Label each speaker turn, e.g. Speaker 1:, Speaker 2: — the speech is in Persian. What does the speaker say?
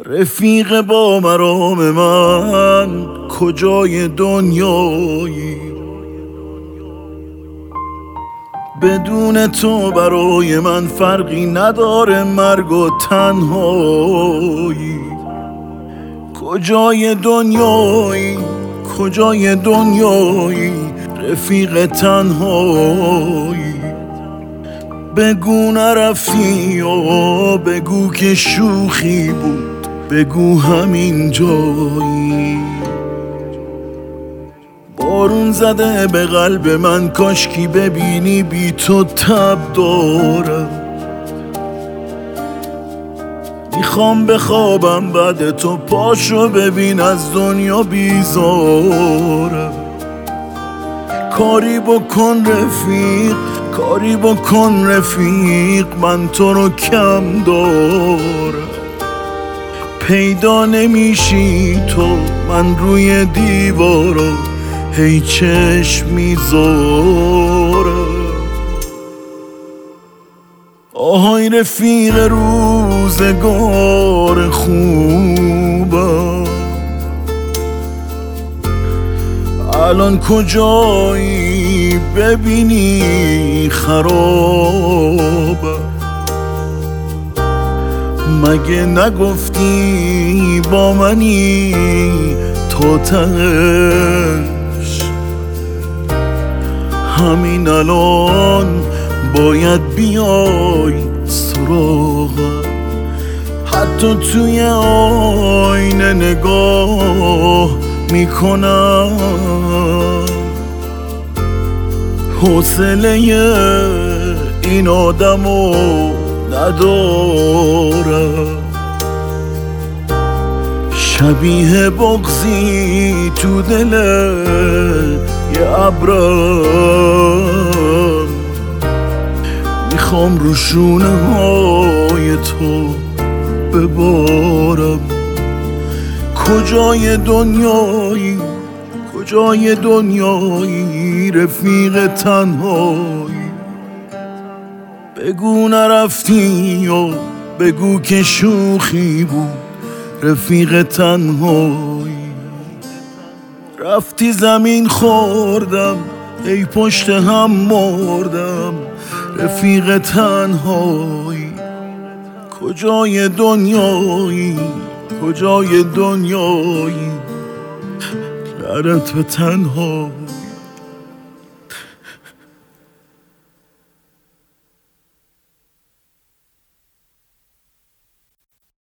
Speaker 1: رفیق با مرام من کجای دنیایی؟ بدون تو برای من فرقی نداره مرگ و تنهایی. کجای دنیایی؟ کجای دنیایی؟ رفیق تنهایی. بگو نرفتی و بگو که شوخی بود، بگو همین جایی. بارون زده به قلب من، کاشکی ببینی بی تو تب دارم. میخوام بخوابم بعد تو، پاشو ببین از دنیا بیزارم. کاری بکن رفیق، کاری بکن رفیق، من تو رو کم دارم. پیدا نمیشی تو، من روی دیوارا هی چشم میذارم. آهای رفیق روزگار خوبم، الان کجایی؟ ببینی خرابم. مگه نگفتی با منی تو تهش؟ همین الان باید بیای سراغم. حتی توی آینه نگاه میکنم، حوصله این آدمو ندارم. شبیه بغضی تو دل یه ابرم، میخوام رو شونه های تو ببارم. کجای دنیایی؟ کجای دنیایی؟ رفیق تنهایی. بگو نرفتی و بگو که شوخی بود، رفیق تنهایی. رفتی زمین خوردم، ای پشت هم مردم، رفیق تنهایی. کجای دنیایی؟ کجای دنیایی؟ لعنت به تنهایی.